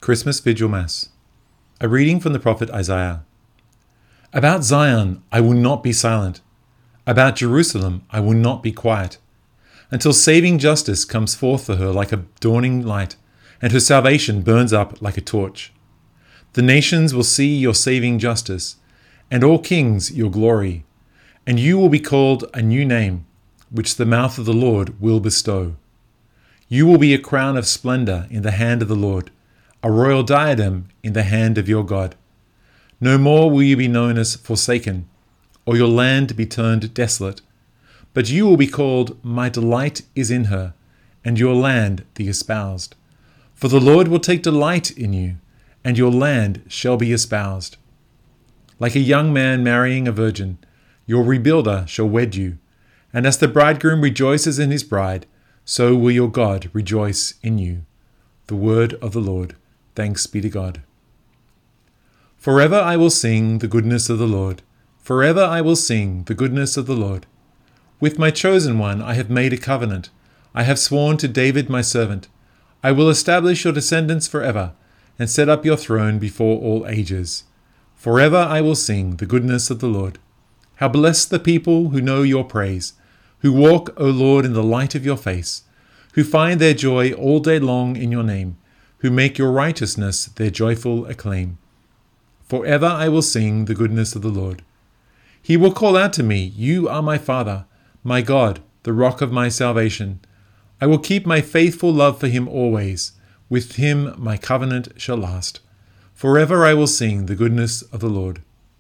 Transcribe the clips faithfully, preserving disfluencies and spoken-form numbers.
Christmas Vigil Mass. A reading from the prophet Isaiah. About Zion I will not be silent. About Jerusalem I will not be quiet, until saving justice comes forth for her like a dawning light, and her salvation burns up like a torch. The nations will see your saving justice, and all kings your glory, and you will be called a new name, which the mouth of the Lord will bestow. You will be a crown of splendor in the hand of the Lord, a royal diadem in the hand of your God. No more will you be known as forsaken, or your land be turned desolate, but you will be called, My delight is in her, and your land the espoused. For the Lord will take delight in you, and your land shall be espoused. Like a young man marrying a virgin, your rebuilder shall wed you, and as the bridegroom rejoices in his bride, so will your God rejoice in you. The word of the Lord. Thanks be to God. Forever I will sing the goodness of the Lord. Forever I will sing the goodness of the Lord. With my chosen one I have made a covenant. I have sworn to David my servant. I will establish your descendants forever, and set up your throne before all ages. Forever I will sing the goodness of the Lord. How blessed the people who know your praise, who walk, O Lord, in the light of your face, who find their joy all day long in your name, who make your righteousness their joyful acclaim. Forever I will sing the goodness of the Lord. He will call out to me, You are my Father, my God, the rock of my salvation. I will keep my faithful love for him always. With him my covenant shall last. Forever I will sing the goodness of the Lord.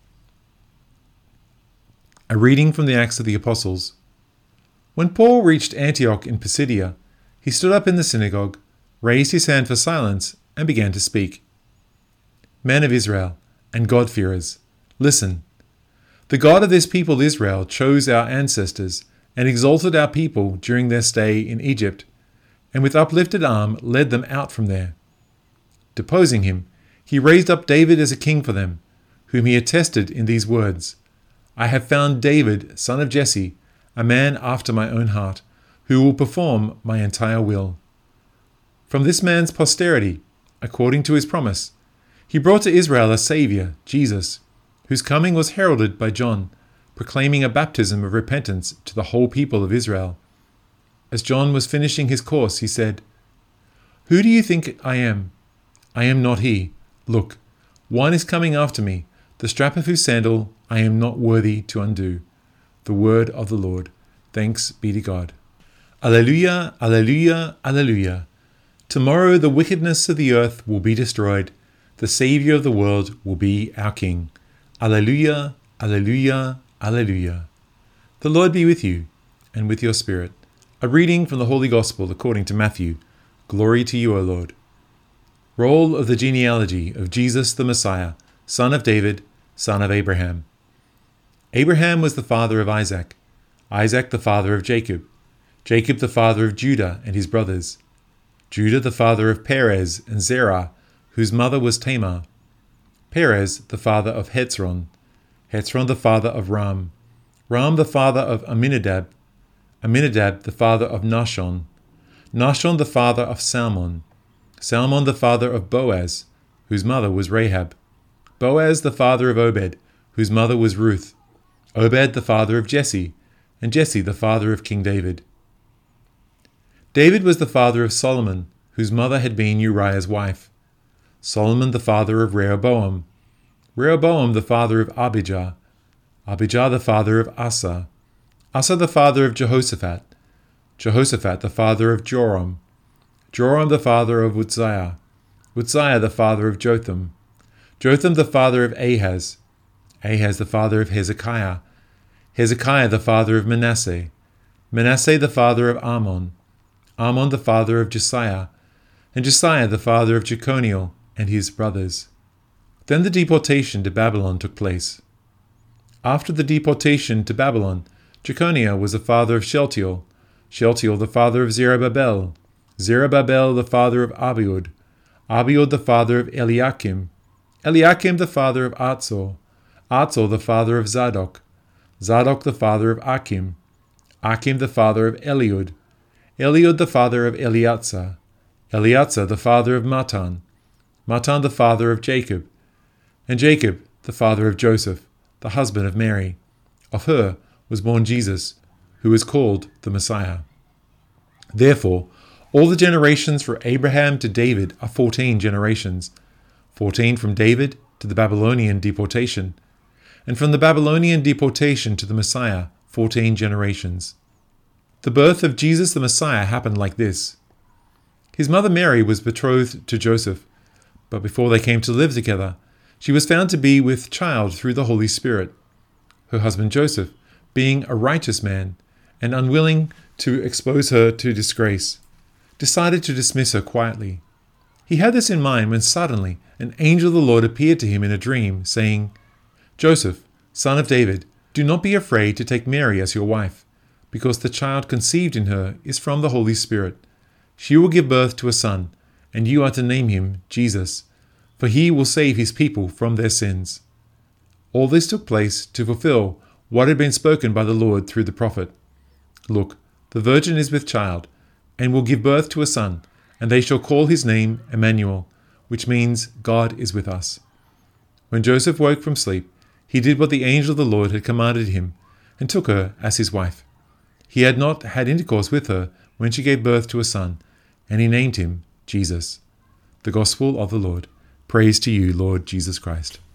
A reading from the Acts of the Apostles. When Paul reached Antioch in Pisidia, he stood up in the synagogue, raised his hand for silence, and began to speak. Men of Israel, and God-fearers, listen. The God of this people Israel chose our ancestors and exalted our people during their stay in Egypt, and with uplifted arm led them out from there. Deposing him, he raised up David as a king for them, whom he attested in these words, I have found David, son of Jesse, a man after my own heart, who will perform my entire will. From this man's posterity, according to his promise, he brought to Israel a Saviour, Jesus, whose coming was heralded by John, proclaiming a baptism of repentance to the whole people of Israel. As John was finishing his course, he said, Who do you think I am? I am not he. Look, one is coming after me, the strap of whose sandal I am not worthy to undo. The word of the Lord. Thanks be to God. Alleluia, alleluia, alleluia. Tomorrow the wickedness of the earth will be destroyed. The Saviour of the world will be our King. Alleluia, alleluia, alleluia. The Lord be with you, and with your spirit. A reading from the Holy Gospel according to Matthew. Glory to you, O Lord. Roll of the genealogy of Jesus the Messiah, son of David, son of Abraham. Abraham was the father of Isaac, Isaac the father of Jacob, Jacob the father of Judah and his brothers, Judah the father of Perez and Zerah, whose mother was Tamar, Perez the father of Hezron, Hezron the father of Ram, Ram the father of Amminadab, Amminadab the father of Nahshon, Nahshon the father of Salmon, Salmon the father of Boaz, whose mother was Rahab, Boaz the father of Obed, whose mother was Ruth, Obed the father of Jesse, and Jesse the father of King David. David was the father of Solomon, whose mother had been Uriah's wife, Solomon the father of Rehoboam, Rehoboam the father of Abijah, Abijah the father of Asa, Asa the father of Jehoshaphat, Jehoshaphat the father of Joram, Joram the father of Uzziah, Uzziah the father of Jotham, Jotham the father of Ahaz, Ahaz the father of Hezekiah, Hezekiah the father of Manasseh, Manasseh the father of Ammon, Ammon the father of Josiah, and Josiah the father of Jeconiel and his brothers. Then the deportation to Babylon took place. After the deportation to Babylon, Jeconiah was the father of Shealtiel, Shealtiel the father of Zerubbabel, Zerubbabel the father of Abiud, Abiud the father of Eliakim, Eliakim the father of Atzor, Atzor the father of Zadok, Zadok the father of Achim, Achim the father of Eliud, Eliud the father of Eleazar, Eleazar the father of Matan, Matan the father of Jacob, and Jacob the father of Joseph, the husband of Mary. Of her was born Jesus, who is called the Messiah. Therefore, all the generations from Abraham to David are fourteen generations, fourteen from David to the Babylonian deportation, and from the Babylonian deportation to the Messiah, fourteen generations. The birth of Jesus the Messiah happened like this. His mother Mary was betrothed to Joseph, but before they came to live together, she was found to be with child through the Holy Spirit. Her husband Joseph, being a righteous man and unwilling to expose her to disgrace, decided to dismiss her quietly. He had this in mind when suddenly an angel of the Lord appeared to him in a dream, saying, "Joseph, son of David, do not be afraid to take Mary as your wife, because the child conceived in her is from the Holy Spirit. She will give birth to a son, and you are to name him Jesus, for he will save his people from their sins." All this took place to fulfill what had been spoken by the Lord through the prophet. "Look, the virgin is with child, and will give birth to a son, and they shall call his name Emmanuel, which means God is with us." When Joseph woke from sleep, he did what the angel of the Lord had commanded him, and took her as his wife. He had not had intercourse with her when she gave birth to a son, and he named him Jesus. The Gospel of the Lord. Praise to you, Lord Jesus Christ.